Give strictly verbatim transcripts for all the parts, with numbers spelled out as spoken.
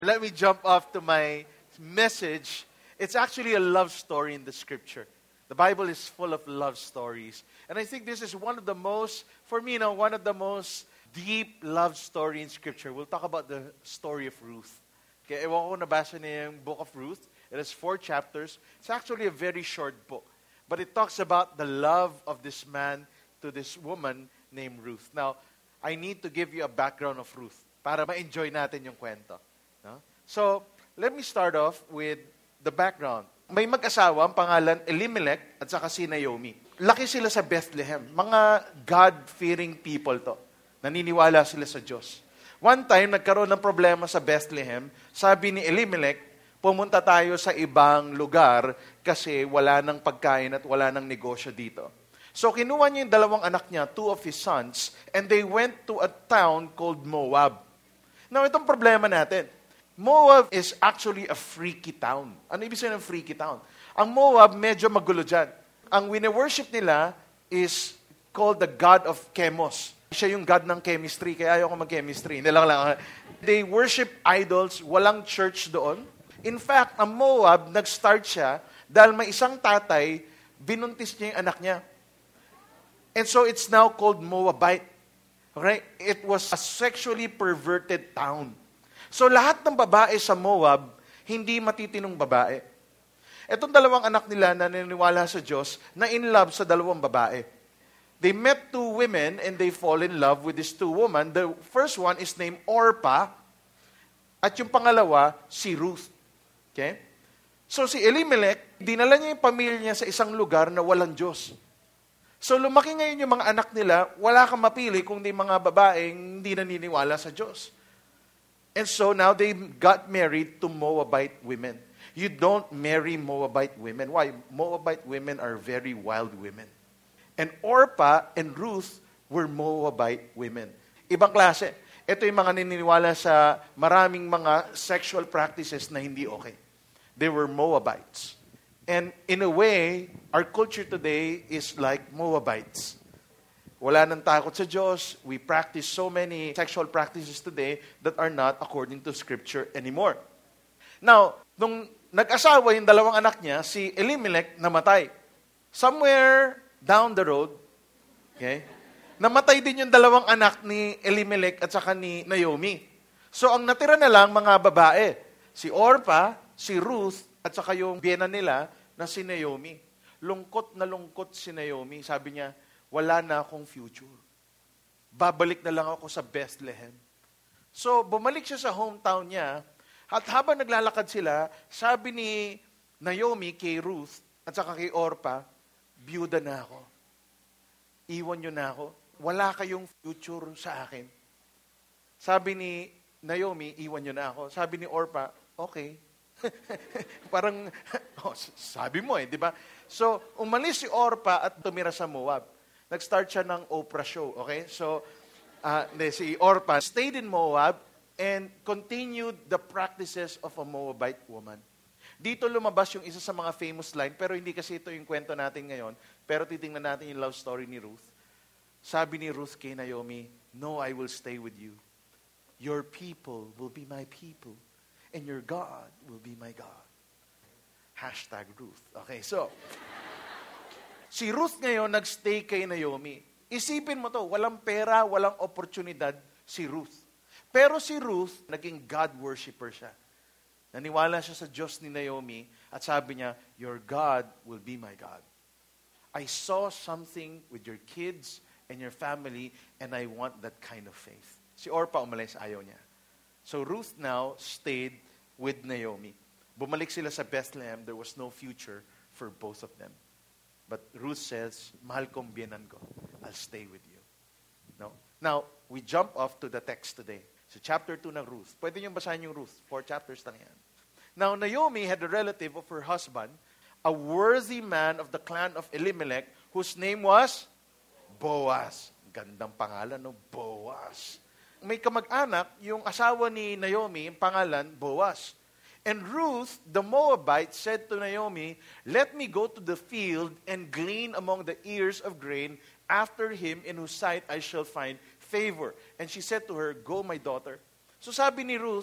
Let me jump off to my message. It's actually a love story in the scripture. The Bible is full of love stories. And I think this is one of the most, for me now, one of the most deep love story in scripture. We'll talk about the story of Ruth. Okay, ewan ko nabasa niyo yung book of Ruth. It has four chapters. It's actually a very short book. But it talks about the love of this man to this woman named Ruth. Now, I need to give you a background of Ruth para ma-enjoy natin yung kwento. No? So, let me start off with the background. May mag-asawa, ang pangalan Elimelech at saka si Naomi. Laki sila sa Bethlehem. Mga God-fearing people to. Naniniwala sila sa Diyos. One time, nagkaroon ng problema sa Bethlehem. Sabi ni Elimelech, pumunta tayo sa ibang lugar kasi wala nang pagkain at wala nang negosyo dito. So, kinuha niya yung dalawang anak niya, two of his sons, and they went to a town called Moab. Now, itong problema natin. Moab is actually a freaky town. Ano ibig sabihin ng freaky town? Ang Moab, medyo magulo dyan. Ang wine-worship nila is called the God of Chemos. Siya yung God ng chemistry, kaya ayaw ko mag-chemistry. Hindi lang lang. They worship idols, walang church doon. In fact, ang Moab, nag-start siya dahil may isang tatay, binuntis niya yung anak niya. And so it's now called Moabite. Okay? It was a sexually perverted town. So lahat ng babae sa Moab, hindi matitinong babae. Etong dalawang anak nila na naniniwala sa Diyos, na in love sa dalawang babae. They met two women and they fall in love with these two women. The first one is named Orpah at yung pangalawa, si Ruth. Okay? So si Elimelech, dinala niya yung pamilya niya sa isang lugar na walang Diyos. So lumaki ngayon yung mga anak nila, wala kang mapili kung di mga babaeng hindi naniniwala sa Diyos. And so now they got married to Moabite women. You don't marry Moabite women. Why? Moabite women are very wild women. And Orpah and Ruth were Moabite women. Ibang klase. Ito yung mga naniniwala sa maraming mga sexual practices na hindi okay. They were Moabites. And in a way, our culture today is like Moabites. Wala nang takot sa Diyos. We practice so many sexual practices today that are not according to Scripture anymore. Now, nung nag-asawa yung dalawang anak niya, si Elimelech namatay. Somewhere down the road, okay, namatay din yung dalawang anak ni Elimelech at saka ni Naomi. So, ang natira na lang mga babae, si Orpah, si Ruth, at saka yung biyena nila na si Naomi. Lungkot na lungkot si Naomi. Sabi niya, wala na akong future. Babalik na lang ako sa Bethlehem. So, bumalik siya sa hometown niya, at habang naglalakad sila, sabi ni Naomi kay Ruth, at saka kay Orpah, biyuda na ako. Iwan niyo na ako. Wala kayong future sa akin. Sabi ni Naomi, iwan niyo na ako. Sabi ni Orpah, okay. Parang, oh, sabi mo eh, di ba? So, umalis si Orpah at tumira sa Moab. Nag-start siya ng Oprah show, okay? So, uh, si Orpah stayed in Moab and continued the practices of a Moabite woman. Dito lumabas yung isa sa mga famous line, pero hindi kasi ito yung kwento natin ngayon, pero titingnan natin yung love story ni Ruth. Sabi ni Ruth kay Naomi, no, I will stay with you. Your people will be my people, and your God will be my God. Hashtag Ruth. Okay, so, si Ruth ngayon nagstay kay Naomi. Isipin mo to, walang pera, walang oportunidad si Ruth. Pero si Ruth, naging God worshipper siya. Naniwala siya sa Diyos ni Naomi at sabi niya, your God will be my God. I saw something with your kids and your family and I want that kind of faith. Si Orpah umalis, ayaw niya. So Ruth now stayed with Naomi. Bumalik sila sa Bethlehem. There was no future for both of them. But Ruth says, mahal kong biyenan ko, I'll stay with you. No? Now, we jump off to the text today. So chapter two ng Ruth. Pwede niyong basahin yung Ruth. Four chapters lang yan. Now, Naomi had a relative of her husband, a worthy man of the clan of Elimelech, whose name was Boaz. Gandang pangalan, no? Boaz. May kamag-anak, yung asawa ni Naomi, yung pangalan, Boaz. And Ruth, the Moabite, said to Naomi, let me go to the field and glean among the ears of grain after him in whose sight I shall find favor. And she said to her, go, my daughter. So sabi ni Ruth,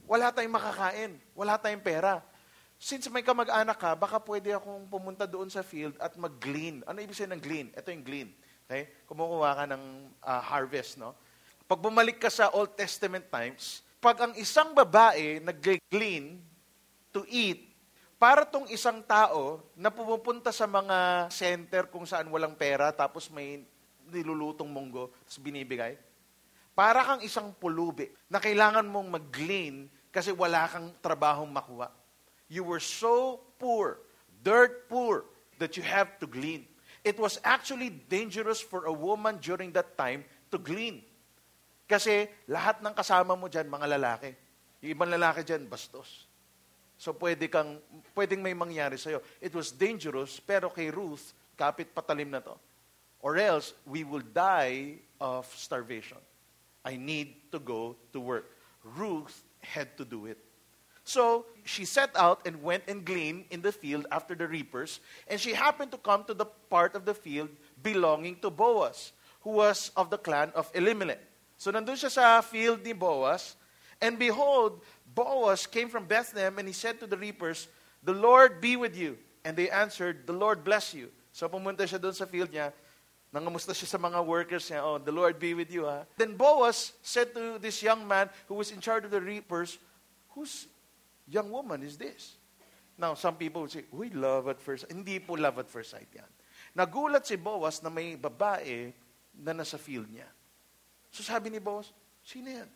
Wala tayong makakain. Wala tayong pera. Since may kamag-anak ka, baka pwede akong pumunta doon sa field at mag-glean. Ano ibig sabihin ng glean? Ito yung glean. Okay? Kumukuha ka ng uh, harvest, no? Pag bumalik ka sa Old Testament times, pag ang isang babae nag-glean to eat, para tong isang tao na pumupunta sa mga center kung saan walang pera, tapos may nilulutong munggo, tapos binibigay, para kang isang pulubi na kailangan mong mag-glean kasi wala kang trabahong makuha. You were so poor, dirt poor, that you have to glean. It was actually dangerous for a woman during that time to glean. Kasi lahat ng kasama mo dyan, mga lalaki. Yung ibang lalaki dyan, bastos. So pwede kang, pwedeng may mangyari sa'yo. It was dangerous, pero kay Ruth, kapit patalim na to. Or else, we will die of starvation. I need to go to work. Ruth had to do it. So, she set out and went and gleaned in the field after the reapers, and she happened to come to the part of the field belonging to Boaz, who was of the clan of Elimelech. So, nandun siya sa field ni Boaz, and behold, Boaz came from Bethlehem, and he said to the reapers, "The Lord be with you." And they answered, "The Lord bless you." So, pumunta siya doon sa field niya, nangamusta siya sa mga workers niya, "Oh, the Lord be with you, ha?" Then Boaz said to this young man who was in charge of the reapers, "Who's young woman is this?" Now, some people would say, "Uy, love at first sight." Hindi po love at first sight yan. Nagulat si Boaz na may babae na nasa field niya. So sabi ni Boaz, "Sino yan?"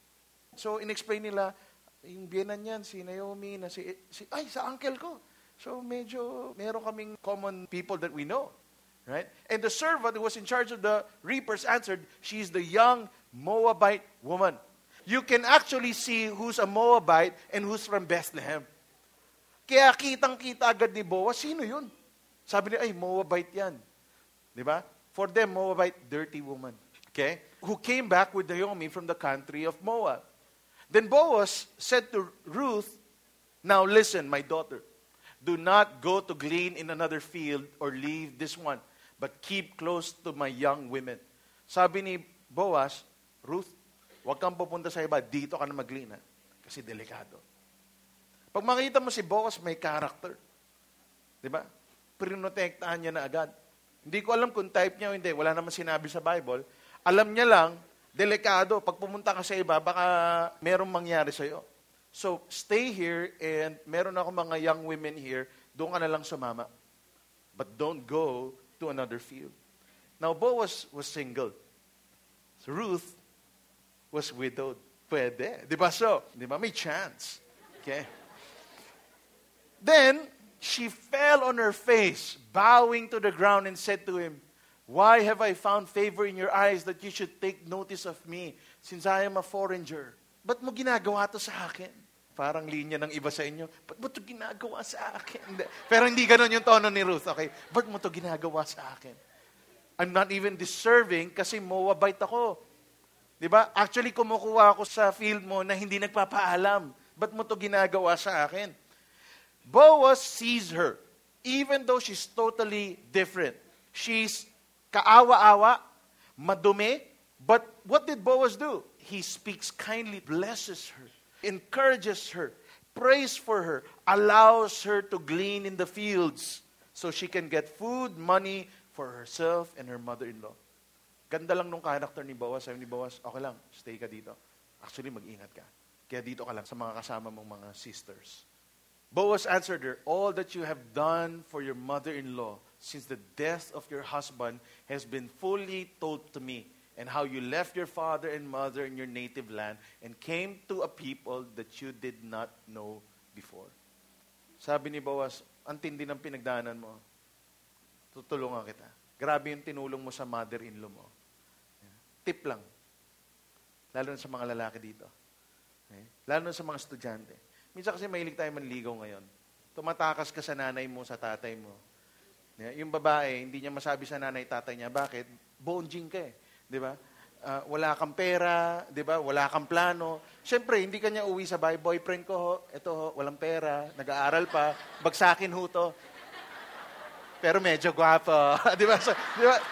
So in-explain nila, yung biyenan niyan, si Naomi, na si, si, ay, sa uncle ko. So medyo, meron kaming common people that we know. Right? And the servant who was in charge of the reapers answered, "She is the young Moabite woman." You can actually see who's a Moabite and who's from Bethlehem. Kaya kitang-kita agad ni Boaz, sino yun? Sabi niya, ay, Moabite yan. Di ba? For them, Moabite, dirty woman. Okay? Who came back with Naomi from the country of Moab. Then Boaz said to Ruth, "Now listen, my daughter. Do not go to glean in another field or leave this one, but keep close to my young women." Sabi ni Boaz, "Ruth, huwag kang pupunta sa iba, dito ka na mag-glean, ha? Kasi delikado." Pag makita mo si Boaz, may character. Di ba? Prinotektahan niya na agad. Hindi ko alam kung type niya o hindi. Wala naman sinabi sa Bible. Alam niya lang, delikado. Pag pumunta ka sa iba, baka merong mangyari sa'yo. So, stay here and meron ako mga young women here, doon ka na lang sumama. But don't go to another field. Now, Boaz was single. So, Ruth was widowed. Pwede. Di ba so? Di ba? May chance. Okay? Then, she fell on her face, bowing to the ground and said to him, "Why have I found favor in your eyes that you should take notice of me, since I am a foreigner?" Ba't mo ginagawa to sa akin? Parang linya ng iba sa inyo. Ba't mo to ginagawa sa akin? Pero hindi ganun yung tono ni Ruth. Okay? Ba't mo to ginagawa sa akin? I'm not even deserving kasi Moabite ako. Diba? Actually, kumukuha ako sa field mo na hindi nagpapaalam. Ba't mo to ginagawa sa akin? Boaz sees her, even though she's totally different. She's kaawa-awa, madumi, but what did Boaz do? He speaks kindly, blesses her, encourages her, prays for her, allows her to glean in the fields so she can get food, money for herself and her mother-in-law. Ganda lang nung character ni Boaz. Sabi ni Boaz, okay lang, stay ka dito. Actually, mag-ingat ka. Kaya dito ka lang sa mga kasama mong mga sisters. Boaz answered her, "All that you have done for your mother-in-law since the death of your husband has been fully told to me, and how you left your father and mother in your native land and came to a people that you did not know before." Sabi ni Boaz, ang tindi ng pinagdaanan mo. Tutulungan kita. Grabe yung tinulong mo sa mother-in-law mo. Tip lang. Lalo na sa mga lalaki dito. Okay? Lalo na sa mga estudyante. Minsan kasi mahilig tayo manligaw ngayon. Tumatakas ka sa nanay mo, sa tatay mo. Yung babae, hindi niya masabi sa nanay, tatay niya, bakit? Bonjing ka eh. Di ba? Uh, wala kang pera, di ba? Wala kang plano. Siyempre, hindi ka niya uwi sa bahay. Boyfriend ko, ho, ito ho, walang pera, nag-aaral pa, bagsakin ho to. Pero medyo gwapo. Di ba? So, di ba?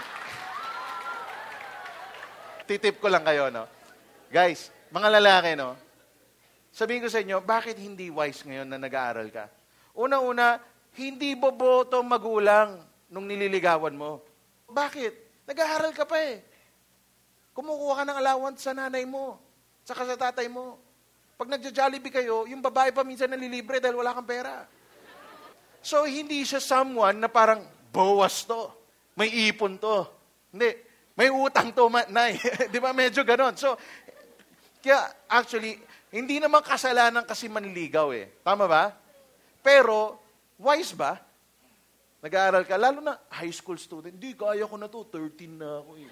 Titip ko lang kayo, no? Guys, mga lalaki, no? Sabihin ko sa inyo, bakit hindi wise ngayon na nag-aaral ka? Una-una, hindi boboto magulang nung nililigawan mo. Bakit? Nag-aaral ka pa eh. Kumukuha ka ng allowance sa nanay mo, saka sa tatay mo. Pag nagja-Jollibee kayo, yung babae pa minsan nalilibre dahil wala kang pera. So, hindi siya someone na parang bawas to. May ipon to. Hindi. May utang to, nay. Di ba? Medyo ganon. So, kaya actually, hindi naman kasalanan kasi manligaw eh. Tama ba? Pero, wise ba? Nag-aaral ka, lalo na high school student. Hindi, kaya ko na to. thirteen na ako eh.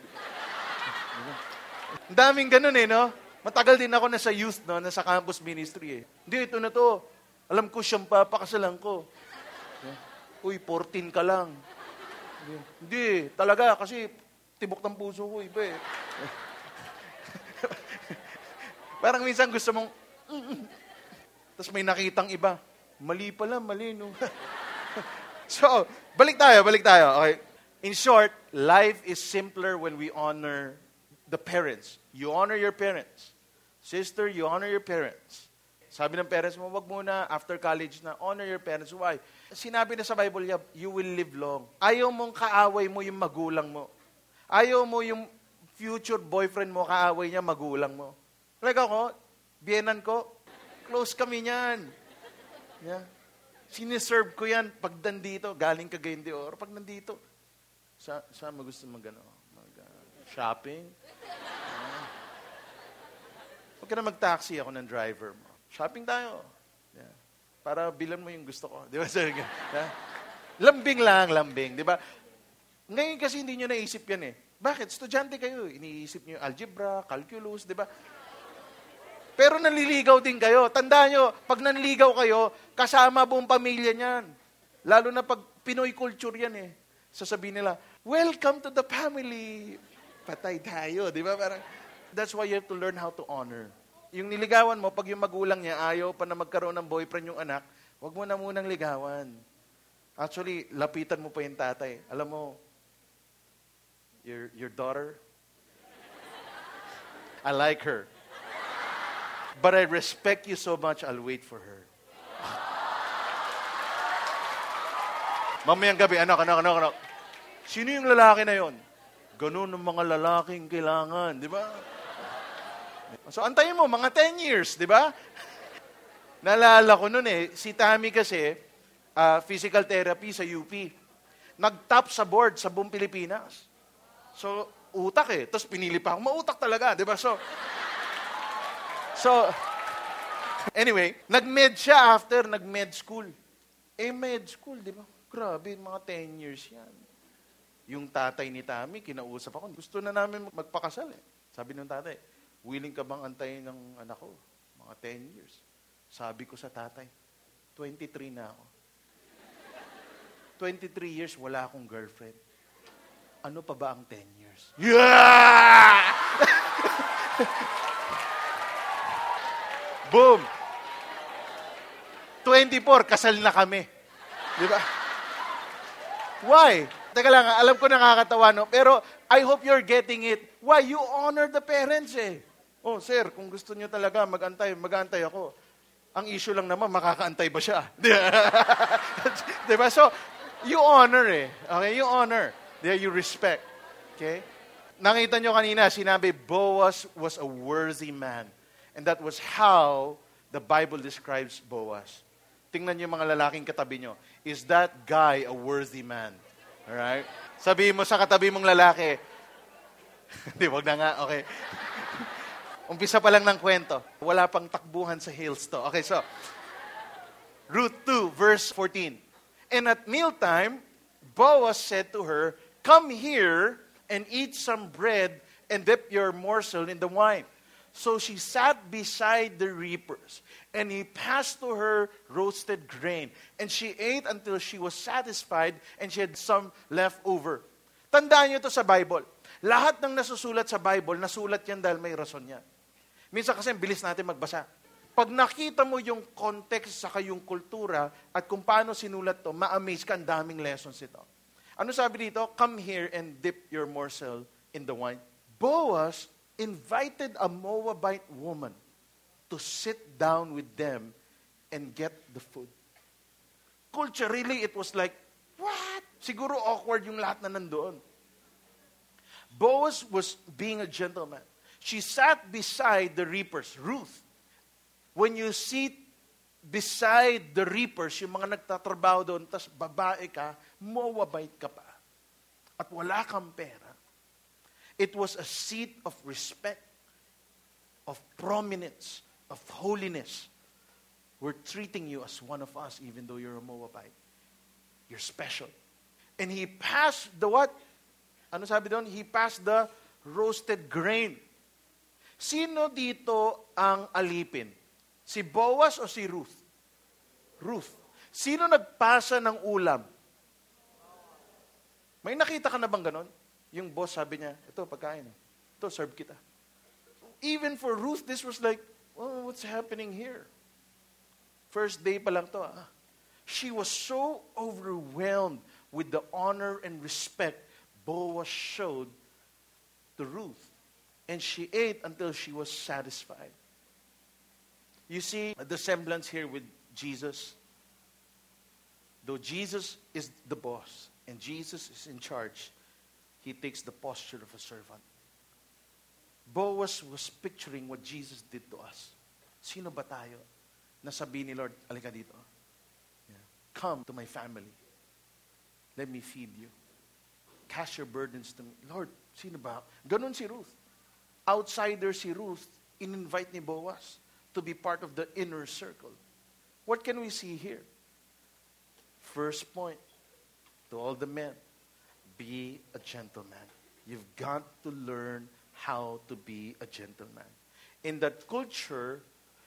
Ang daming ganun eh, no? Matagal din ako na sa youth, no? Nasa campus ministry eh. Hindi, ito na to. Alam ko siyang papakasalan ko. Uy, fourteen ka lang. Hindi, talaga, kasi tibok ng puso ko, iba eh. Parang minsan gusto mong, mm-mm. Tapos may nakitang iba. Mali pala, mali, no? So, balik tayo, balik tayo. Okay. In short, life is simpler when we honor the parents. You honor your parents. Sister, you honor your parents. Sabi ng parents mo, wag muna after college na, honor your parents. Why? Sinabi na sa Bible, you will live long. Ayaw mong kaaway mo yung magulang mo. Ayaw mo yung future boyfriend mo, kaaway niya, magulang mo. Like ako, biyenan ko, close kami niyan. Yeah. Siniserve ko yan pag nandito, galing Cagayan de Oro, pag nandito. Sa, saan mo gusto mag, ano, mag uh, shopping? Uh, Huwag ka na mag-taxi, ako ng driver mo. Shopping tayo. Yeah. Para bilan mo yung gusto ko. Di ba? Yeah. Lambing lang, lambing. Di ba? Ngayon kasi hindi nyo naisip yan eh. Bakit? Estudyante kayo. Iniisip nyo yung algebra, calculus, di ba? Pero nanliligaw din kayo. Tandaan nyo, pag nanligaw kayo, kasama buong pamilya niyan. Lalo na pag Pinoy culture yan eh. Sasabihin nila, welcome to the family. Patay tayo, di ba? Parang, that's why you have to learn how to honor. Yung niligawan mo, pag yung magulang niya ayaw pa na magkaroon ng boyfriend yung anak, wag mo na munang ligawan. Actually, lapitan mo pa yung tatay. Alam mo, your, your daughter, I like her. But I respect you so much, I'll wait for her. Mamayang gabi, anak, anak, anak, anak. Sino yung lalaki na yon? Ganun ang mga lalaking kailangan, di ba? So, antayin mo, mga ten years, di ba? Naalala ko nun eh, si Tammy kasi, uh, physical therapy sa U P. Nag-top sa board sa buong Pilipinas. So, utak eh. Tapos pinili pa ako, mautak talaga, di ba? So, So, anyway, nag-med siya after nag-med school. Eh, med school, di ba? Grabe, mga ten years yan. Yung tatay ni Tammy, kinausap ako, gusto na namin magpakasal eh. Sabi ng tatay, willing ka bang antayin ng anak ko? Mga ten years. Sabi ko sa tatay, twenty-three na ako. twenty-three years, wala akong girlfriend. Ano pa ba ang ten years? Yeah! Boom! twenty-four, kasal na kami. Di ba? Why? Teka lang, alam ko nakakatawa, no? Pero I hope you're getting it. Why? You honor the parents eh. Oh, sir, kung gusto niyo talaga mag-antay, mag-antay ako. Ang issue lang naman, makakaantay ba siya? Di ba? So, you honor eh. Okay? You honor. There you respect. Okay? Nakita nyo kanina, sinabi, Boaz was a worthy man. And that was how the Bible describes Boaz. Tingnan niyo mga lalaking katabi nyo. Is that guy a worthy man? Alright? Sabihin mo sa katabi mong lalaki, hindi, wag na nga, okay. Umpisa pa lang ng kwento. Wala pang takbuhan sa hills to. Okay, so, Ruth two, verse fourteen. And at mealtime, Boaz said to her, come here and eat some bread and dip your morsel in the wine. So she sat beside the reapers, and he passed to her roasted grain. And she ate until she was satisfied, and she had some left over. Tandaan niyo ito sa Bible. Lahat ng nasusulat sa Bible, nasulat yan dahil may rason yan. Minsan kasi, bilis natin magbasa. Pag nakita mo yung context sa yung kultura at kung paano sinulat to, ma-amaze ka, ang daming lessons ito. Ano sabi dito? Come here and dip your morsel in the wine. Boaz invited a Moabite woman to sit down with them and get the food. Culturally, it was like, what? Siguro awkward yung lahat na nandoon. Boaz was being a gentleman. She sat beside the reapers. Ruth, when you sit beside the reapers, yung mga nagtatrabaho doon, tas babae ka, mawabait ka pa. At wala kang pera. It was a seat of respect, of prominence, of holiness. We're treating you as one of us, even though you're a Moabite. You're special. And he passed the what? Ano sabi doon? He passed the roasted grain. Sino dito ang alipin? Si Boaz o si Ruth? Ruth. Sino nagpasa ng ulam? May nakita ka na bang ganon? Yung boss sabi niya, ito, pagkain. Ito, serve kita. Even for Ruth, this was like, oh, what's happening here? First day pa lang to. Ah. She was so overwhelmed with the honor and respect Boaz showed to Ruth. And she ate until she was satisfied. You see the semblance here with Jesus? Though Jesus is the boss and Jesus is in charge, he takes the posture of a servant. Boaz was picturing what Jesus did to us. Sino ba tayo? Nasabi ni Lord, alika dito. Yeah. Come to my family. Let me feed you. Cast your burdens to me. Lord, sino ba? Ganun si Ruth. Outsider si Ruth, in-invite ni Boaz to be part of the inner circle. What can we see here? First point, to all the men, be a gentleman. You've got to learn how to be a gentleman. In that culture,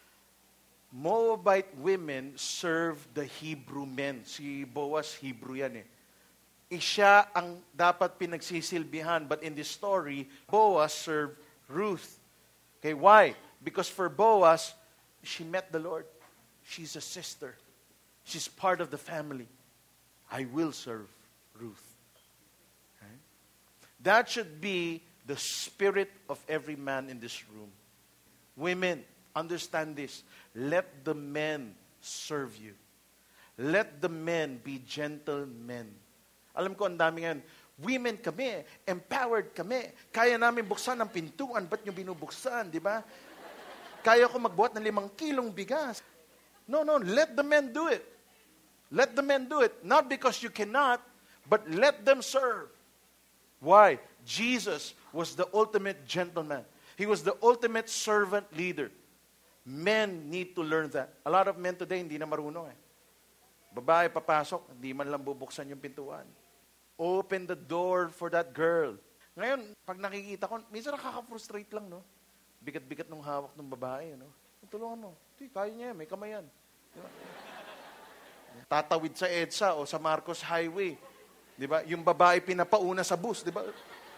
Moabite women serve the Hebrew men. Si Boaz, Hebrew yan eh. Siya ang dapat pinagsisilbihan. But in this story, Boaz served Ruth. Okay, why? Because for Boaz, she met the Lord. She's a sister. She's part of the family. I will serve Ruth. Okay? That should be the spirit of every man in this room. Women, understand this. Let the men serve you. Let the men be gentlemen. Alam ko, ang dami ngayon, women kami, empowered kami, kaya namin buksan ang pintuan, ba't nyo binubuksan, di ba? Kaya ko magbuhat ng limang kilong bigas. No, no, let the men do it. Let the men do it. Not because you cannot, but let them serve. Why? Jesus was the ultimate gentleman. He was the ultimate servant leader. Men need to learn that. A lot of men today hindi na marunong eh. Babae papasok, hindi man lang bubuksan yung pintuan. Open the door for that girl. Ngayon, pag nakikita ko, minsan nakaka-frustrate lang, no? Bigat-bigat ng hawak ng babae, no? Tulungan mo. Di, kaya niya, may kamay yan. Diba? Tatawid sa EDSA o sa Marcos Highway. Di ba? Yung babae pinapauna sa bus, di ba?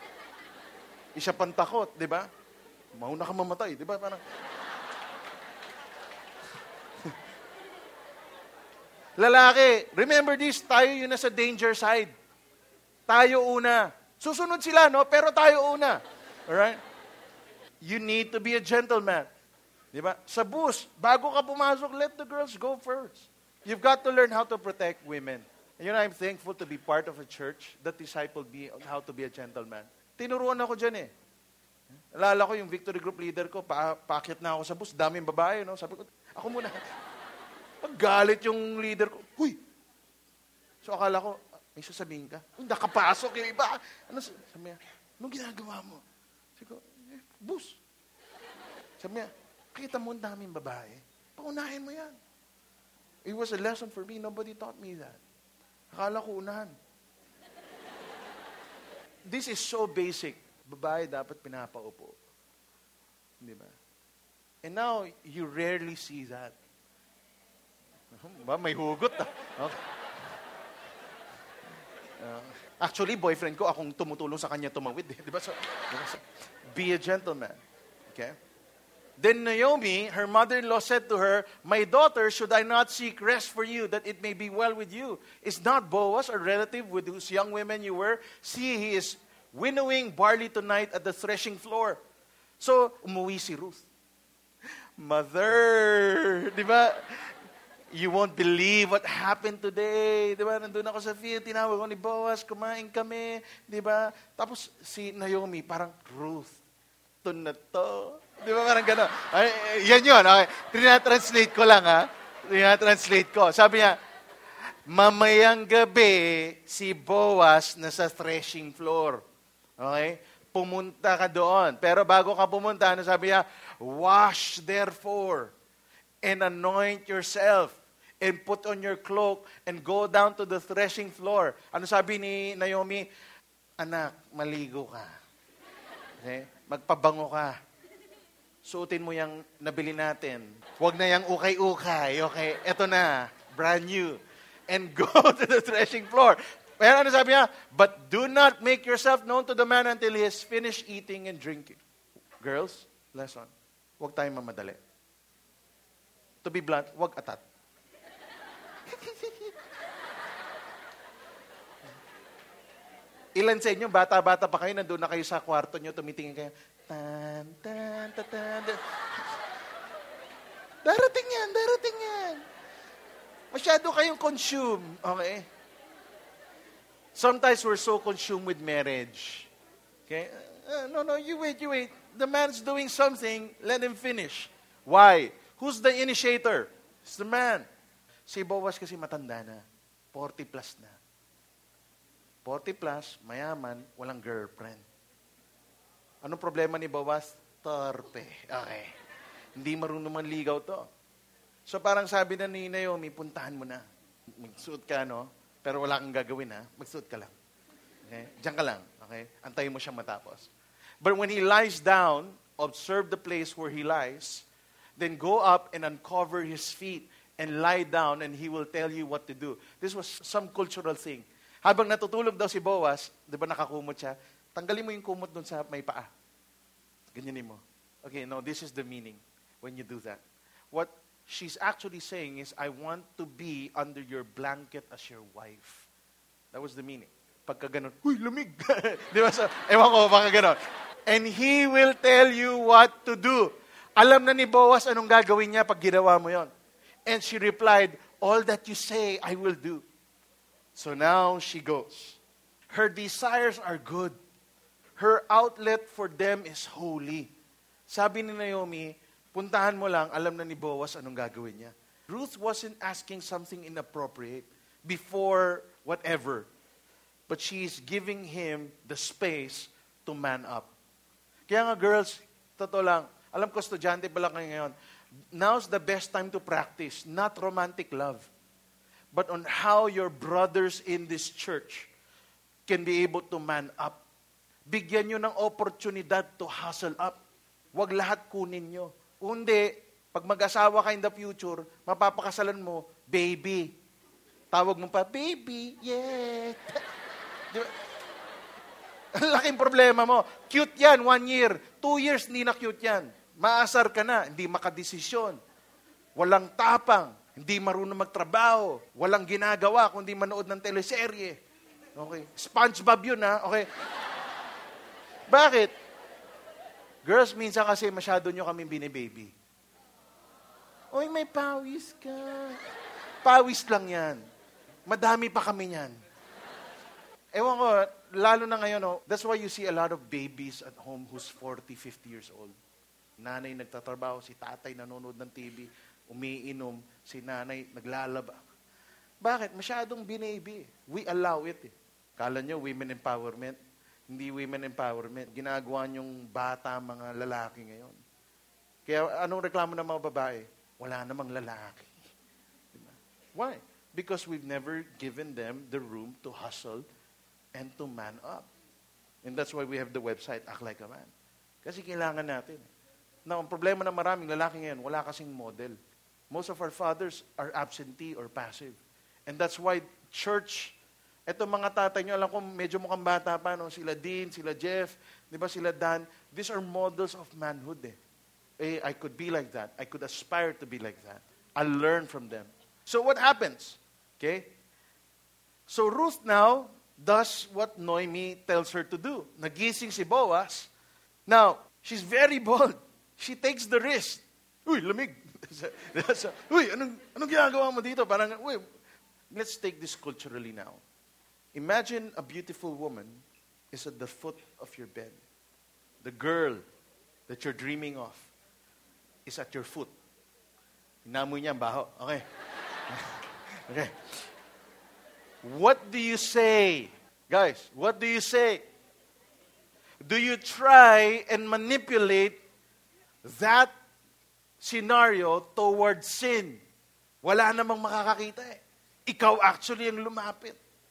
Isa pang takot, di ba? Mauna ka mamatay, di ba? Parang... Lalaki, remember this, tayo yun nasa danger side. Tayo una. Susunod sila, no? Pero tayo una. Alright? You need to be a gentleman. Di ba? Sa bus, bago ka pumasok, let the girls go first. You've got to learn how to protect women. And you know, I'm thankful to be part of a church that discipled me on how to be a gentleman. Tinuruan ako dyan eh. Alala ko yung victory group leader ko, pa paakit na ako sa bus, daming babae, no? Sabi ko, ako muna. Paggalit yung leader ko, huy! So akala ko, may sasabihin ka? Nakapasok yung iba. Ano sabi niya? Anong ginagawa mo? Sabi ko, eh, bus. Sabi niya, kita mo ang daming babae. Paunahin mo yan. It was a lesson for me. Nobody taught me that. Akala ko unahan. This is so basic. Babae dapat pinapaupo. Di ba? And now, you rarely see that. Ba, may hugot ah. Okay. Uh, actually, boyfriend ko, akong tumutulong sa kanya tumawid. Eh. Di ba? So, be a gentleman. Okay? Then Naomi, her mother-in-law, said to her, my daughter, should I not seek rest for you, that it may be well with you? Is not Boaz a relative with whose young women you were? See, he is winnowing barley tonight at the threshing floor. So, umuwi si Ruth. Mother, di ba? You won't believe what happened today. Di ba? Nandun ako sa field, tinawag ko ni Boaz, kumain kami. Di ba? Tapos si Naomi, parang, Ruth, to na to. Di ba? Parang gano'n. Ay, yan yun. Okay. Tina-translate ko lang, ha? Tina-translate ko. Sabi niya, mamayang gabi, si Boaz nasa threshing floor. Okay? Pumunta ka doon. Pero bago ka pumunta, ano sabi niya? Wash therefore and anoint yourself and put on your cloak and go down to the threshing floor. Ano sabi ni Naomi? Anak, maligo ka. Okay? Magpabango ka. Suotin mo yung nabili natin. Huwag na yung ukay-ukay. Okay? Ito na. Brand new. And go to the threshing floor. Pero ano sabi niya? But do not make yourself known to the man until he has finished eating and drinking. Girls, lesson. Huwag tayong mamadali. To be blunt, huwag atat. Ilan sa inyo, bata-bata pa kayo, nandun na kayo sa kwarto nyo, tumitingin kayo, tan, tan, tan, tan, tan. Darating yan, darating yan. Masyado kayong consume, okay? Sometimes we're so consumed with marriage. Okay? Uh, no, no, you wait, you wait. The man's doing something, let him finish. Why? Who's the initiator? It's the man. Si Boaz kasi matanda na. forty plus na. forty plus, mayaman, walang girlfriend. Anong problema ni Boaz? Torpe. Okay. Hindi marunong manligaw to. So parang sabi na ni Naomi, puntahan mo na. Magsuot ka, no? Pero wala kang gagawin, ha? Magsuot ka lang. Okay? Diyan ka lang. Okay? Antayin mo siyang matapos. But when he lies down, observe the place where he lies, then go up and uncover his feet and lie down and he will tell you what to do. This was some cultural thing. Habang natutulog daw si Boaz, di ba nakakumot siya, tanggalin mo yung kumot dun sa may paa. Ganyanin mo. Okay, no, this is the meaning when you do that. What she's actually saying is, I want to be under your blanket as your wife. That was the meaning. Pagka ganun, huy, lumig. Di ba? So, ewan ko, baka ganun. And he will tell you what to do. Alam na ni Boaz anong gagawin niya pag ginawa mo yon. And she replied, all that you say, I will do. So now she goes. Her desires are good. Her outlet for them is holy. Sabi ni Naomi, puntahan mo lang, alam na ni Boaz anong gagawin niya. Ruth wasn't asking something inappropriate before whatever. But she's giving him the space to man up. Kaya nga girls, totoo lang, alam ko estudyante pala kayo ngayon, now's the best time to practice, not romantic love, but on how your brothers in this church can be able to man up. Bigyan nyo ng oportunidad to hustle up. Huwag lahat kunin nyo. Kundi, pag mag-asawa ka in the future, mapapakasalan mo, baby. Tawag mo pa, baby, yeah. Di ba? Ang laking problema mo. Cute yan, one year. Two years, hindi na cute yan. Maasar ka na, hindi makadesisyon. Walang tapang, hindi marunong magtrabaho. Walang ginagawa, kundi manood ng teleserye. Okay. SpongeBob yun, ha? Okay. Bakit? Girls, minsan kasi masyado nyo kami binibaby. Oy, may pawis ka. Pawis lang yan. Madami pa kami yan. Ewan ko, lalo na ngayon, oh, that's why you see a lot of babies at home who's forty, fifty years old. Nanay nagtatrabaho, si tatay nanonood ng T V, umiinom, si nanay naglalaba. Bakit? Masyadong binaby. We allow it. Eh. Kala nyo, women empowerment. Hindi women empowerment. Ginagawa nyong bata mga lalaki ngayon. Kaya anong reklamo ng mga babae? Wala namang lalaki. Diba? Why? Because we've never given them the room to hustle and to man up. And that's why we have the website, Act Like a Man. Kasi kailangan natin. Now, ang problema ng maraming lalaki ngayon, wala kasing model. Most of our fathers are absentee or passive. And that's why church, eto mga tatay nyo, alam ko medyo mukhang bata pa, no? Sila Dean, sila Jeff, di ba sila Dan, these are models of manhood eh. eh. I could be like that. I could aspire to be like that. I'll learn from them. So what happens? Okay? So Ruth now does what Noemi tells her to do. Nagising si Boaz. Now, she's very bold. She takes the risk. Uy, lamig. Uy, anong, anong ginagawa mo dito? Parang, uy, let's take this culturally now. Imagine a beautiful woman is at the foot of your bed. The girl that you're dreaming of is at your foot. Inamoy niya ang baho. Okay. Okay. What do you say? Guys, what do you say? Do you try and manipulate that scenario towards sin? Wala namang makakakita eh. Ikaw actually ang lumapit.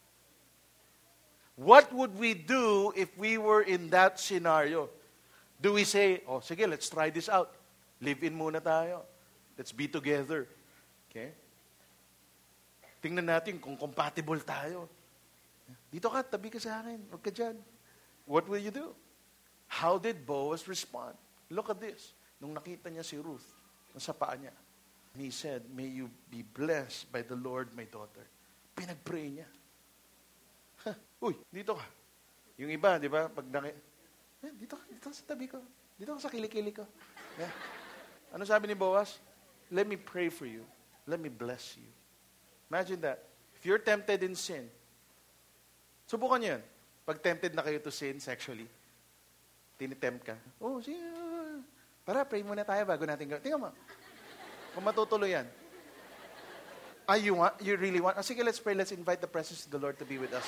What would we do if we were in that scenario? Do we say, oh, sige, let's try this out. Live-in muna tayo. Let's be together. Okay? Tingnan natin kung compatible tayo. Dito ka, tabi ka sa akin. Huwag ka dyan. What will you do? How did Boaz respond? Look at this. Nung nakita niya si Ruth, nasa paa niya, he said, may you be blessed by the Lord, my daughter. Pinag-pray niya. Huh, uy, dito ka. Yung iba, di ba, pag naki... Eh, dito ka, dito ka sa tabi ko. Dito ka sa kilikili ko. Yeah. Ano sabi ni Boaz? Let me pray for you. Let me bless you. Imagine that. If you're tempted in sin, subukan niyo yan. Pag tempted na kayo to sin sexually, tinitempt ka. Oh, sige. Para, pray muna tayo bago natin gawin. Tingnan mo. Kung matutuloy yan. Ah, you want? You really want? Ah, sige, let's pray. Let's invite the presence of the Lord to be with us.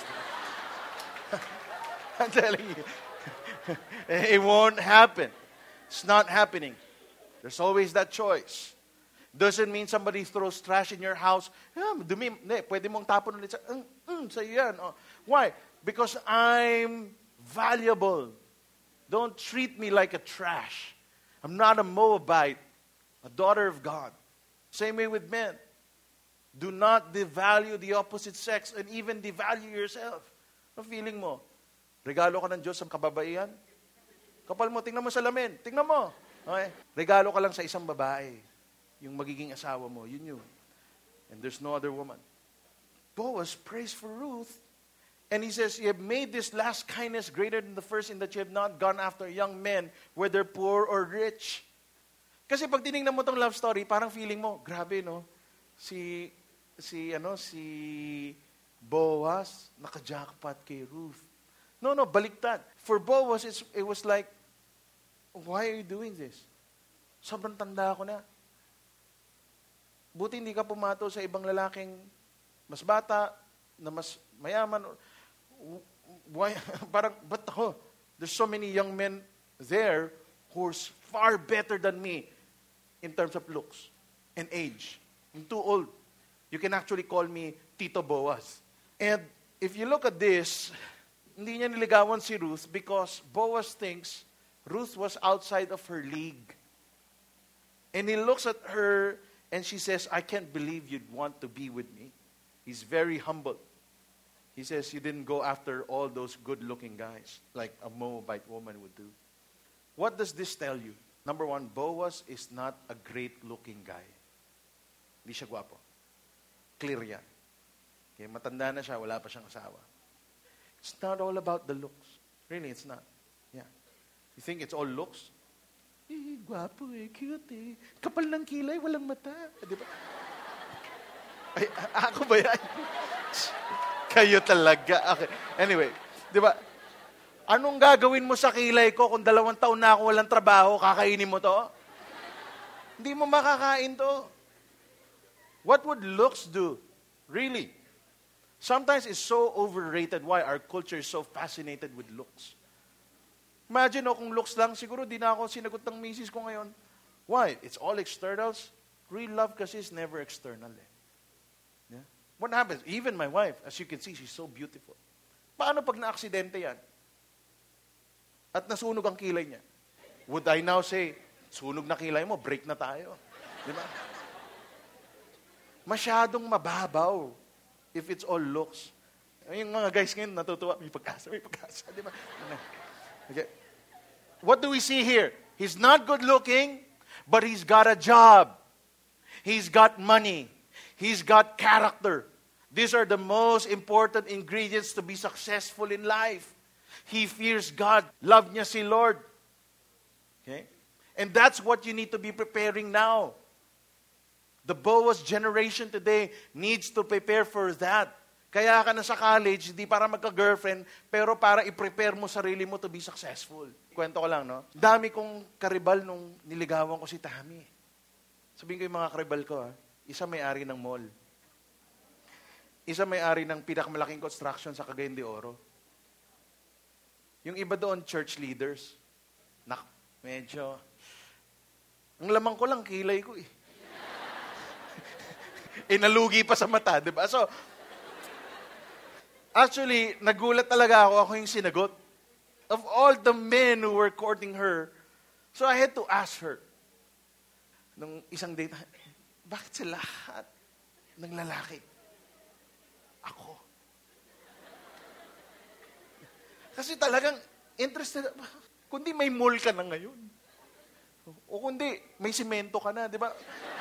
I'm telling you. It won't happen. It's not happening. There's always that choice. Doesn't mean somebody throws trash in your house. Yeah, dumi, ne, pwede mong tapon ulit sa, mm, mm, sa'yo yan. Oh. Why? Because I'm valuable. Don't treat me like a trash. I'm not a Moabite, a daughter of God. Same way with men. Do not devalue the opposite sex and even devalue yourself. Ano feeling mo? Regalo ka ng Diyos sa kababaihan? Kapal mo, tingnan mo sa lamin. Tingnan mo. Okay? Regalo ka lang sa isang babae. Yung magiging asawa mo, yun yun. And there's no other woman. Boaz prays for Ruth. And he says, you have made this last kindness greater than the first in that you have not gone after young men, whether poor or rich. Kasi pag tinignan mo tong love story, parang feeling mo, grabe no, si, si, ano, si Boaz, naka-jackpot kay Ruth. No, no, baliktad. For Boaz, it's, it was like, why are you doing this? Sobrang tanda ko na. Buti hindi ka pumato sa ibang lalaking mas bata, na mas mayaman. Why? Parang, ba't ako? There's so many young men there who are far better than me in terms of looks and age. I'm too old. You can actually call me Tito Boaz. And if you look at this, hindi niya niligawan si Ruth because Boaz thinks Ruth was outside of her league. And he looks at her and she says, I can't believe you'd want to be with me. He's very humble. He says, you didn't go after all those good-looking guys like a Moabite woman would do. What does this tell you? Number one, Boaz is not a great-looking guy. Hindi siya gwapo. Clear yan. Okay, matanda na siya, wala pa siyang asawa. It's not all about the looks. Really, it's not. Yeah. You think it's all looks? Eh, gwapo eh, cute eh. Kapal ng kilay, walang mata. Di ba? Ay, ako ba yan? Kayo talaga. Okay. Anyway, di ba? Anong gagawin mo sa kilay ko kung dalawang taon na ako walang trabaho, kakainin mo to? Hindi mo makakain to. What would looks do? Really? Sometimes it's so overrated. Why? Our culture is so fascinated with looks. Imagine, oh, kung looks lang, siguro di na ako sinagot ng misis ko ngayon. Why? It's all externals. Real love kasi is never external. Eh. Yeah? What happens? Even my wife, as you can see, she's so beautiful. Paano pag na-aksidente yan? At nasunog ang kilay niya? Would I now say, sunog na kilay mo, break na tayo? Di ba? Masyadong mababaw if it's all looks. Yung mga guys ngayon natutuwa, may pag-asa, may pag-asa. Di ba? Okay. What do we see here? He's not good looking, but he's got a job. He's got money. He's got character. These are the most important ingredients to be successful in life. He fears God. Love niya si Lord. Okay? And that's what you need to be preparing now. The Boaz generation today needs to prepare for that. Kaya ka na sa college, hindi para magka-girlfriend, pero para i-prepare mo sarili mo to be successful. Kwento ko lang, no? Dami kong karibal nung niligawan ko si Tammy. Sabihin ko yung mga karibal ko, ha? Isa may-ari ng mall. Isa may-ari ng pinakamalaking construction sa Cagayan de Oro. Yung iba doon, church leaders. Nak, medyo... Ang lamang ko lang, kilay ko eh. eh, nalugi pa sa mata, di ba? So, actually, nagulat talaga ako, ako yung sinagot. Of all the men who were courting her, so I had to ask her, nung isang date, bakit sa lahat ng lalaki? Ako. Kasi talagang interested, kundi may mall ka na ngayon. O kundi may simento ka na, di ba?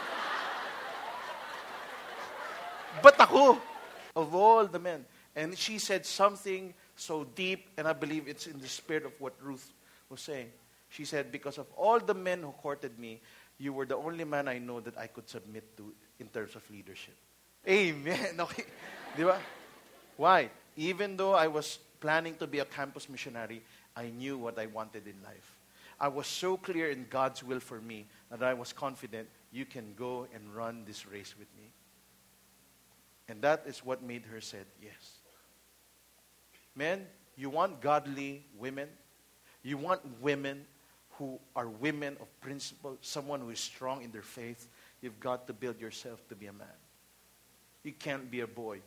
But ako, of all the men. And she said something so deep, and I believe it's in the spirit of what Ruth was saying. She said, because of all the men who courted me, you were the only man I know that I could submit to in terms of leadership. Amen. Okay. Di ba? Why? Even though I was planning to be a campus missionary, I knew what I wanted in life. I was so clear in God's will for me that I was confident you can go and run this race with me. And that is what made her said yes. Men, you want godly women? You want women who are women of principle, someone who is strong in their faith? You've got to build yourself to be a man. You can't be a boy.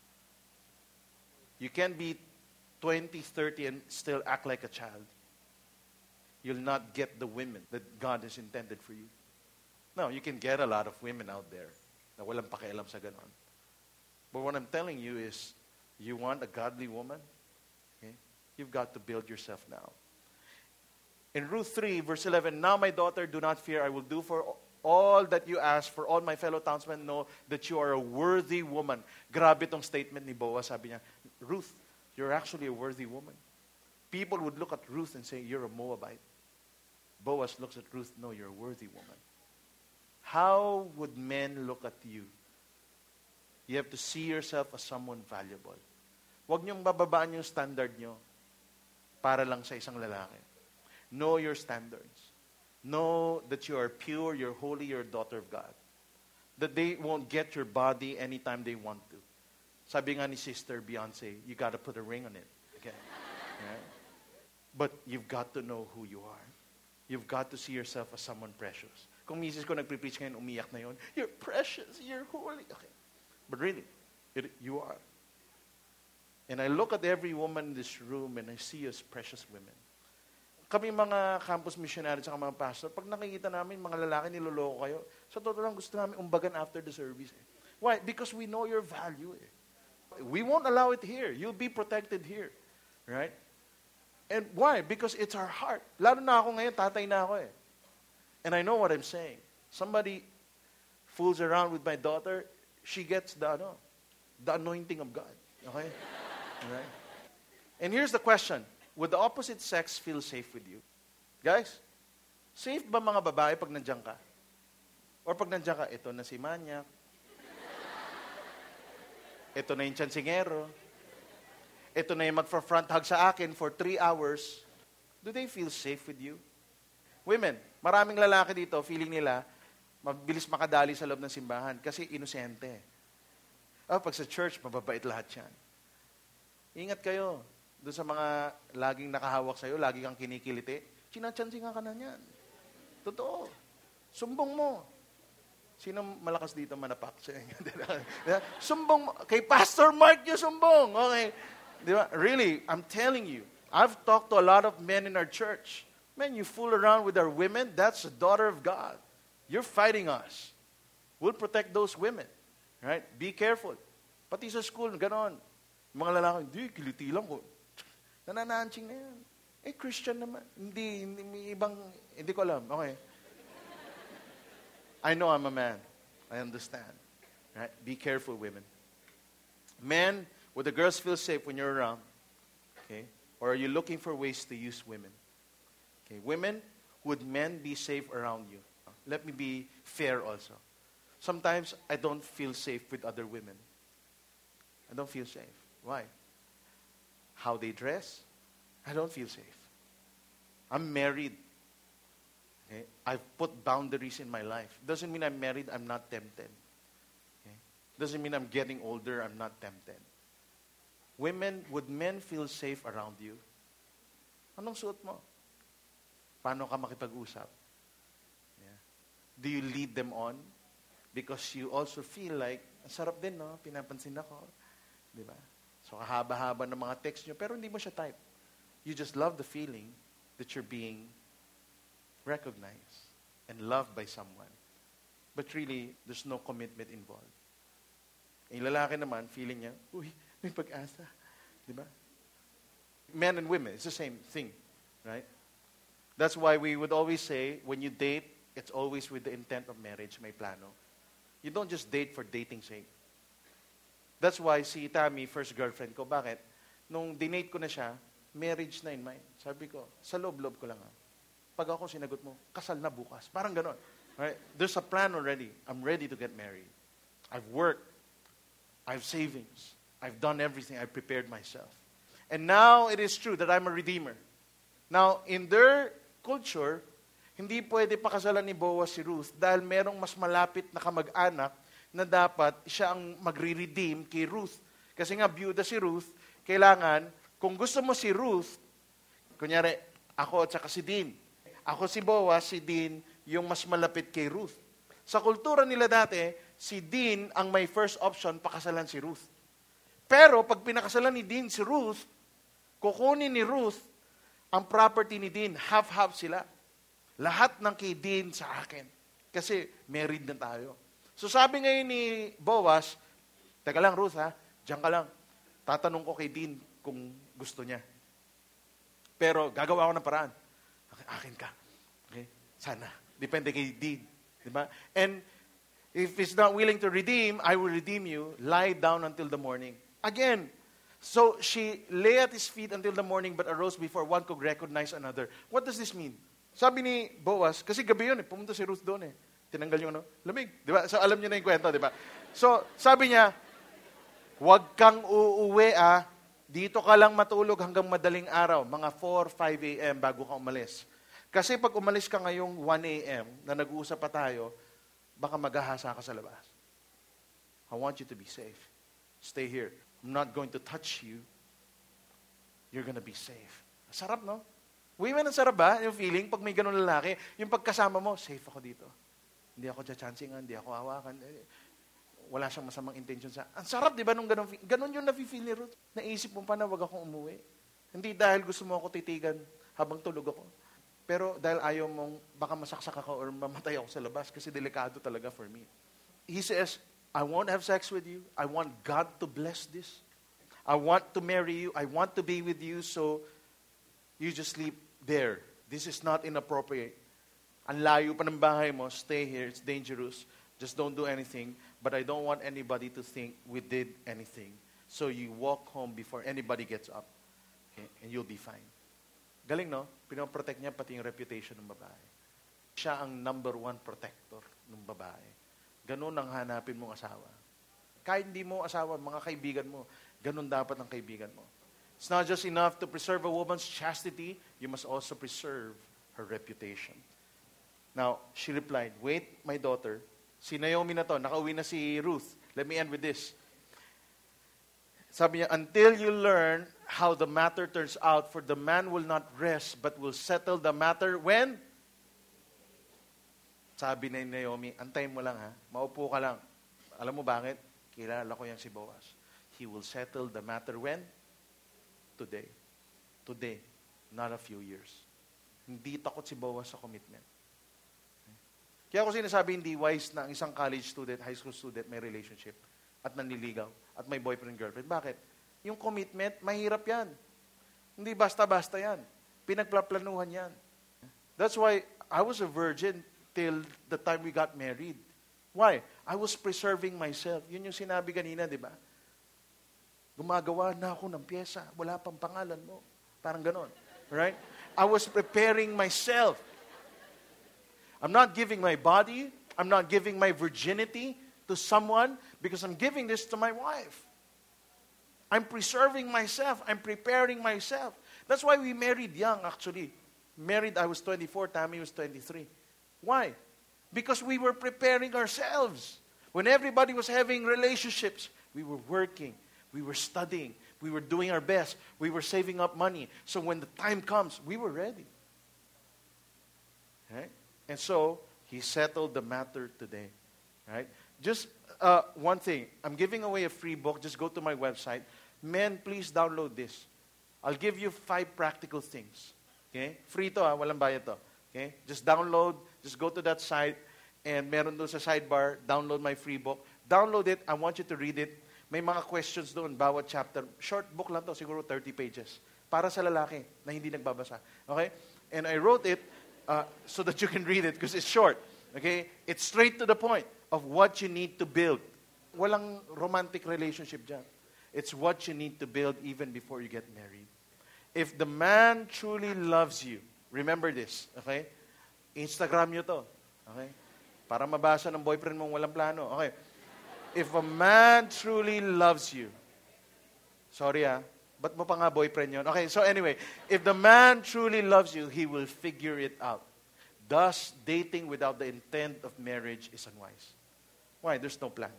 You can't be twenty, thirty and still act like a child. You'll not get the women that God has intended for you. No, you can get a lot of women out there na walang pakialam sa ganon. But what I'm telling you is, you want a godly woman? Okay? You've got to build yourself now. In Ruth three, verse eleven, now my daughter, do not fear. I will do for all that you ask, for all my fellow townsmen know that you are a worthy woman. Grabe tong statement ni Boaz. Sabi niya, Ruth, you're actually a worthy woman. People would look at Ruth and say, you're a Moabite. Boaz looks at Ruth, no, you're a worthy woman. How would men look at you? You have to see yourself as someone valuable. Huwag niyong bababaan yung standard niyo para lang sa isang lalaki. Know your standards. Know that you are pure, you're holy, you're a daughter of God. That they won't get your body anytime they want to. Sabi nga ni Sister Beyonce, you got to put a ring on it. Okay? Right? But you've got to know who you are. You've got to see yourself as someone precious. Kung misis ko nagpre-preach ngayon, umiyak na yun, you're precious, you're holy. Okay. But really, it, you are. And I look at every woman in this room and I see you as precious women. Kami mga campus missionaries at mga pastor, pag nakikita namin mga lalaki niloloko kayo, sa totoo lang gusto namin umbagan after the service. Eh. Why? Because we know your value. Eh. We won't allow it here. You'll be protected here. Right? And why? Because it's our heart. Lalo na ako ngayon, tatay na ako eh. And I know what I'm saying. Somebody fools around with my daughter, she gets the, ano, the anointing of God. Okay? Right? And here's the question. Would the opposite sex feel safe with you? Guys, safe ba mga babae pag nandiyan ka? Or pag nandiyan ka, ito na si Manyak. Ito na yung chansingero. Ito na yung magfa-front hug sa akin for three hours. Do they feel safe with you? Women, maraming lalaki dito, feeling nila, mabilis makadali sa loob ng simbahan kasi inosente. Oh, pag sa church, mababait lahat yan. Ingat kayo. Doon sa mga laging nakahawak sa'yo, lagi kang kinikiliti, chinachansingan ka na yan. Totoo. Sumbong mo. Sino malakas dito manapak sa inyo? Sumbong mo. Kay Pastor Mark nyo sumbong. Okay. Di ba? Really, I'm telling you, I've talked to a lot of men in our church. Man, you fool around with our women, that's a daughter of God. You're fighting us. We'll protect those women. Right? Be careful. Pati sa school, ganon. Mga lalaki, hindi, kiliti lang ko. Nananansing na yan. Eh, Christian naman. Hindi, hindi, may ibang, hindi ko alam. Okay. I know I'm a man. I understand. Right? Be careful, women. Men, would the girls feel safe when you're around? Okay. Or are you looking for ways to use women? Okay. Women, would men be safe around you? Let me be fair also. Sometimes I don't feel safe with other women. I don't feel safe. Why? How they dress, I don't feel safe. I'm married. Okay? I've put boundaries in my life. Doesn't mean I'm married, I'm not tempted. Okay? Doesn't mean I'm getting older, I'm not tempted. Women, would men feel safe around you? Anong suot mo? Paano ka makipag-usap? Yeah. Do you lead them on? Because you also feel like, ang sarap din, no? Pinapansin ako. Di ba? So, kahaba-haba ng mga text nyo, pero hindi mo siya type. You just love the feeling that you're being recognized and loved by someone. But really, there's no commitment involved. Yung lalaki naman, feeling niya, uy, may pag-asa. Di ba? Men and women, it's the same thing. Right? That's why we would always say, when you date, it's always with the intent of marriage, may plano. You don't just date for dating's sake. That's why si Tammy, first girlfriend ko, bakit? Nung dinate ko na siya, marriage na in mind. Sabi ko, sa loob-loob ko lang ha. Pag ako sinagot mo, kasal na bukas. Parang ganon. Right? There's a plan already. I'm ready to get married. I've worked. I've savings. I've done everything. I've prepared myself. And now it is true that I'm a redeemer. Now, in their culture, hindi pwede pakasalan ni Boaz si Ruth dahil merong mas malapit na kamag-anak na dapat siya ang magre-redeem kay Ruth. Kasi nga, byuda si Ruth, kailangan, kung gusto mo si Ruth, kunyari, ako at saka si Dean. Ako si Boaz, si Dean, yung mas malapit kay Ruth. Sa kultura nila dati, si Dean ang may first option, pakasalan si Ruth. Pero, pag pinakasalan ni Dean si Ruth, kukunin ni Ruth ang property ni Dean, half-half sila. Lahat ng kay Dean sa akin. Kasi married na tayo. So sabi ngayon ni Boaz, teka lang Ruth ha, diyan ka lang. Tatanong ko kay Dean kung gusto niya. Pero gagawa ko ng paraan. Akin ka. Okay? Sana. Depende kay Dean. Diba? And if he's not willing to redeem, I will redeem you. Lie down until the morning. Again, so she lay at his feet until the morning but arose before one could recognize another. What does this mean? Sabi ni Boaz, kasi gabi yun eh, pumunta si Ruth doon eh. Tinanggal yung ano, lamig. Di ba? So alam niyo na yung kwento, di ba? So sabi niya, huwag kang uuwi ah, dito ka lang matulog hanggang madaling araw, mga four, five a.m. bago ka umalis. Kasi pag umalis ka ngayong one a.m. na nag-uusap pa tayo, baka maghahasa ka sa labas. I want you to be safe. Stay here. I'm not going to touch you. You're gonna be safe. Sarap, no? Women, ang sarap ba? Yung feeling, pag may ganun lalaki, yung pagkasama mo, safe ako dito. Hindi ako cha-chancingan, hindi ako hawakan. Wala siyang masamang intention sa... Ang sarap, di ba, nung ganun, ganun yung nafe-feel ni Ruth. Naisip mo pa na wag akong umuwi. Hindi dahil gusto mo ako titigan habang tulog ako. Pero dahil ayaw mong baka masaksak ako or mamatay ako sa labas kasi delikado talaga for me. He says, I won't have sex with you. I want God to bless this. I want to marry you. I want to be with you. So, you just sleep there. This is not inappropriate. Ang layo pa ng bahay mo. Stay here. It's dangerous. Just don't do anything. But I don't want anybody to think we did anything. So, you walk home before anybody gets up. Okay? And you'll be fine. Galing, no? Pinoprotect niya pati yung reputation ng babae. Siya ang number one protector ng babae. Ganun ang hanapin mong asawa. Kahit hindi mo asawa, mga kaibigan mo, ganun dapat ang kaibigan mo. It's not just enough to preserve a woman's chastity, you must also preserve her reputation. Now, she replied, wait, my daughter. Si Naomi na to, nakauwi na si Ruth. Let me end with this. Sabi niya, until you learn how the matter turns out, for the man will not rest, but will settle the matter when? Sabi ni Naomi, antayin mo lang ha, maupo ka lang. Alam mo bakit? Kilala ko yan si Boaz. He will settle the matter when? Today. Today. Not a few years. Hindi takot si Boaz sa commitment. Kaya ako sinasabi, hindi wise na ang isang college student, high school student, may relationship at nanliligaw at may boyfriend, girlfriend. Bakit? Yung commitment, mahirap yan. Hindi basta-basta yan. Pinagplaplanuhan yan. That's why I was a virgin till the time we got married. Why? I was preserving myself. Yun yung sinabi kanina, di ba? Gumagawa na ako ng pyesa. Wala pang pangalan mo. Parang ganon. Right? I was preparing myself. I'm not giving my body, I'm not giving my virginity to someone because I'm giving this to my wife. I'm preserving myself. I'm preparing myself. That's why we married young, actually. Married, I was twenty-four, Tammy was twenty-three. Why? Because we were preparing ourselves. When everybody was having relationships, we were working, we were studying, we were doing our best, we were saving up money. So when the time comes, we were ready. Right? And so, he settled the matter today. Right? Just uh, one thing. I'm giving away a free book. Just go to my website. Men, please download this. I'll give you five practical things. Okay? Free to ah, walang bayad to. Okay? Just download, just go to that site, and meron doon sa sidebar, download my free book. Download it. I want you to read it. May mga questions doon, bawat chapter. Short book lang to, siguro thirty pages. Para sa lalaki na hindi nagbabasa. Okay? And I wrote it uh, so that you can read it because it's short. Okay? It's straight to the point of what you need to build. Walang romantic relationship dyan. It's what you need to build even before you get married. If the man truly loves you, remember this, okay? Instagram nyo to, okay? Para mabasa ng boyfriend mong walang plano, okay? If a man truly loves you, sorry ah, ba't mo pa nga boyfriend yun? Okay, so anyway, if the man truly loves you, he will figure it out. Thus, dating without the intent of marriage is unwise. Why? There's no plan.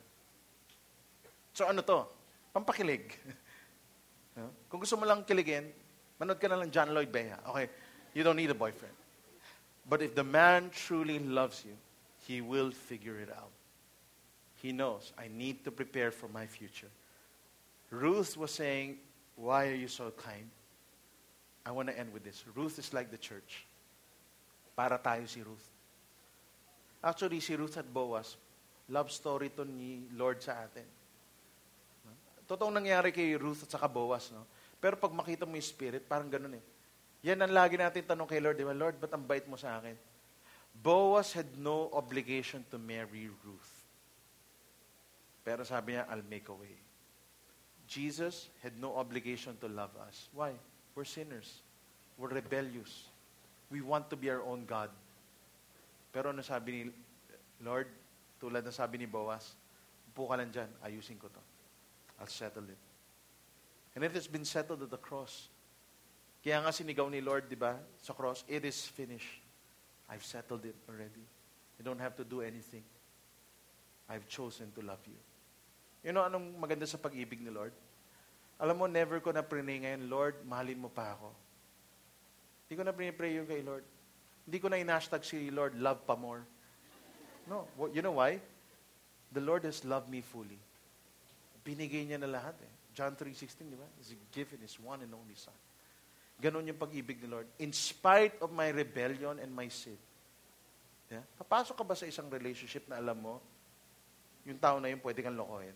So ano to? Pampakilig. Kung gusto mo lang kiligin, manood ka na lang John Lloyd Beha. Okay, you don't need a boyfriend. But if the man truly loves you, he will figure it out. He knows, I need to prepare for my future. Ruth was saying, why are you so kind? I want to end with this. Ruth is like the church. Para tayo si Ruth. Actually, si Ruth at Boaz, love story to ni Lord sa atin. Totoong nangyari kay Ruth at saka Boaz, no? Pero pag makita mo yung spirit, parang ganun eh. Yan ang lagi natin tanong kay Lord, di ba? Lord, ba't ang bait mo sa akin? Boaz had no obligation to marry Ruth. Pero sabi niya, I'll make a way. Jesus had no obligation to love us. Why? We're sinners. We're rebellious. We want to be our own God. Pero ano sabi ni Lord, tulad na sabi ni Boaz, upo ka lang dyan, ayusin ko to. I'll settle it. And it has been settled at the cross. Kaya nga sinigaw ni Lord, di ba, sa cross, it is finished. I've settled it already. You don't have to do anything. I've chosen to love you. You know anong maganda sa pag-ibig ni Lord? Alam mo, never ko na prinay ngayon, Lord, mahalin mo pa ako. Hindi ko na pray yung kay Lord. Hindi ko na in-hashtag si Lord, love pa more. No. You know why? The Lord has loved me fully. Binigay niya na lahat eh. John three sixteen, di ba? He's given His one and only Son. Ganon yung pag-ibig ni Lord. In spite of my rebellion and my sin. Yeah? Papasok ka ba sa isang relationship na alam mo, yung tao na yun pwede kang lokohin?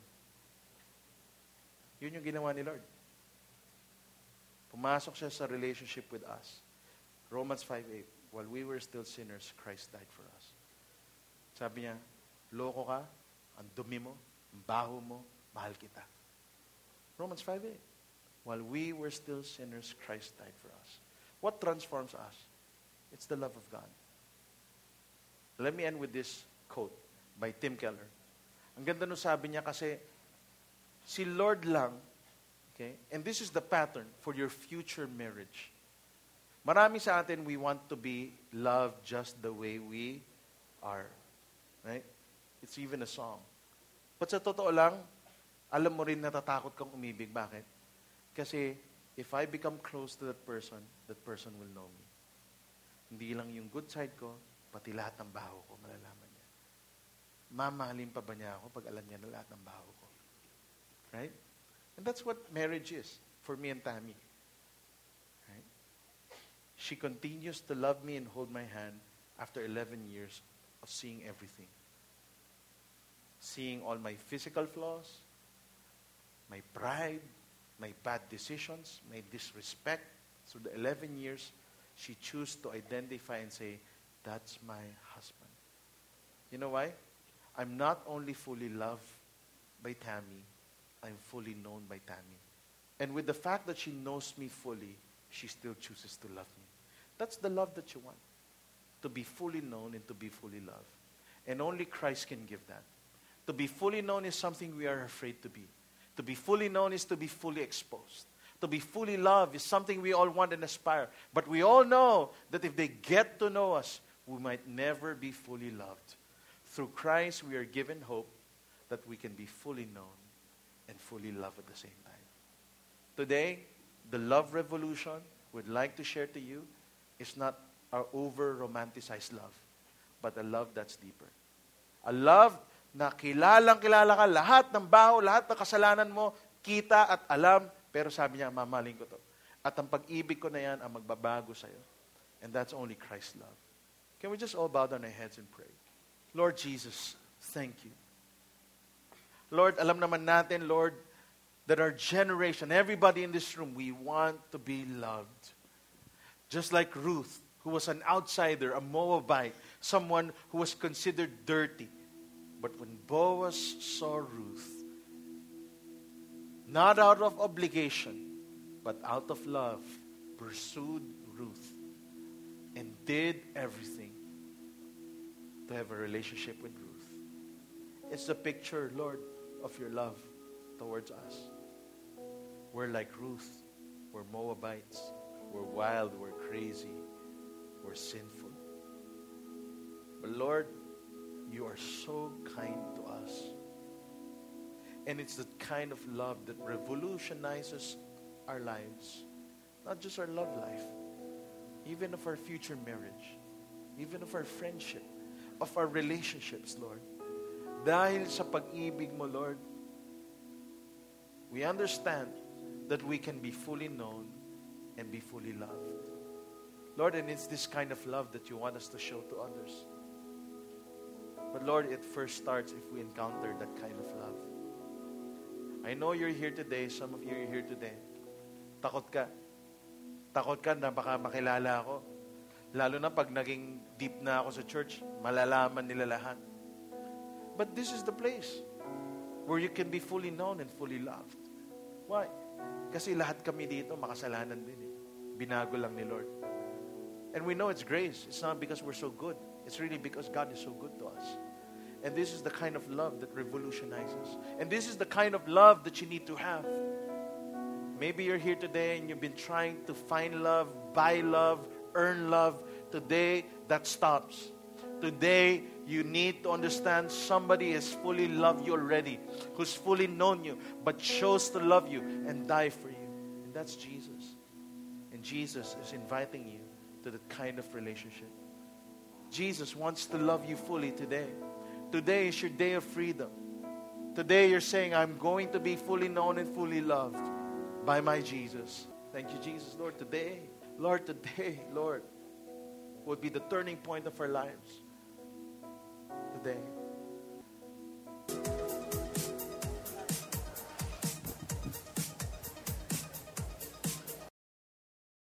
Yun yung ginawa ni Lord. Pumasok siya sa relationship with us. Romans five eight, while we were still sinners, Christ died for us. Sabi niya, loko ka, ang dumi mo, ang baho mo, mahal kita. Romans five eight. While we were still sinners, Christ died for us. What transforms us? It's the love of God. Let me end with this quote by Tim Keller. Ang ganda nung sabi niya kasi, si Lord lang, okay, and this is the pattern for your future marriage. Marami sa atin, we want to be loved just the way we are. Right? It's even a song. But sa totoo lang, alam mo rin natatakot kang umibig. Bakit? Kasi if I become close to that person, that person will know me. Hindi lang yung good side ko, pati lahat ng baho ko, malalaman niya. Mamahalin pa ba niya ako pag alam niya na lahat ng baho ko? Right? And that's what marriage is for me and Tammy. Right? She continues to love me and hold my hand after eleven years of seeing everything. Seeing all my physical flaws, my pride, my bad decisions, my disrespect. So the eleven years, she chose to identify and say, that's my husband. You know why? I'm not only fully loved by Tammy, I'm fully known by Tammy. And with the fact that she knows me fully, she still chooses to love me. That's the love that you want. To to be fully known and to be fully loved. And only Christ can give that. To be fully known is something we are afraid to be. To be fully known is to be fully exposed. To be fully loved is something we all want and aspire. But we all know that if they get to know us, we might never be fully loved. Through Christ, we are given hope that we can be fully known and fully loved at the same time. Today, the love revolution we'd like to share to you is not our over-romanticized love, but a love that's deeper. A love na kilalang kilala ka, lahat ng baho, lahat ng kasalanan mo, kita at alam, pero sabi niya, mamaling ko to. At ang pag-ibig ko na yan ang magbabago sa'yo. And that's only Christ's love. Can we just all bow down our heads and pray? Lord Jesus, thank you. Lord, alam naman natin, Lord, that our generation, everybody in this room, we want to be loved. Just like Ruth, who was an outsider, a Moabite, someone who was considered dirty. But when Boaz saw Ruth, not out of obligation, but out of love, pursued Ruth and did everything to have a relationship with Ruth. It's the picture, Lord, of your love towards us. We're like Ruth. We're Moabites. We're wild. We're crazy. We're sinful. But Lord, you are so kind to us. And it's the kind of love that revolutionizes our lives. Not just our love life. Even of our future marriage. Even of our friendship. Of our relationships, Lord. Dahil sa pag-ibig mo, Lord, we understand that we can be fully known and be fully loved. Lord, and it's this kind of love that you want us to show to others. But Lord, it first starts if we encounter that kind of love. I know you're here today. Some of you are here today. Takot ka. Takot ka na baka makilala ako. Lalo na pag naging deep na ako sa church, malalaman nila lahat. But this is the place where you can be fully known and fully loved. Why? Kasi lahat kami dito makasalanan din eh. Binago lang ni Lord. And we know it's grace. It's not because we're so good. It's really because God is so good to us. And this is the kind of love that revolutionizes. And this is the kind of love that you need to have. Maybe you're here today and you've been trying to find love, buy love, earn love. Today, that stops. Today, you need to understand somebody has fully loved you already, who's fully known you, but chose to love you and die for you. And that's Jesus. And Jesus is inviting you to that kind of relationship. Jesus wants to love you fully today. Today is your day of freedom. Today you're saying, I'm going to be fully known and fully loved by my Jesus. Thank you, Jesus. Lord, today, Lord, today, Lord, would be the turning point of our lives. Today.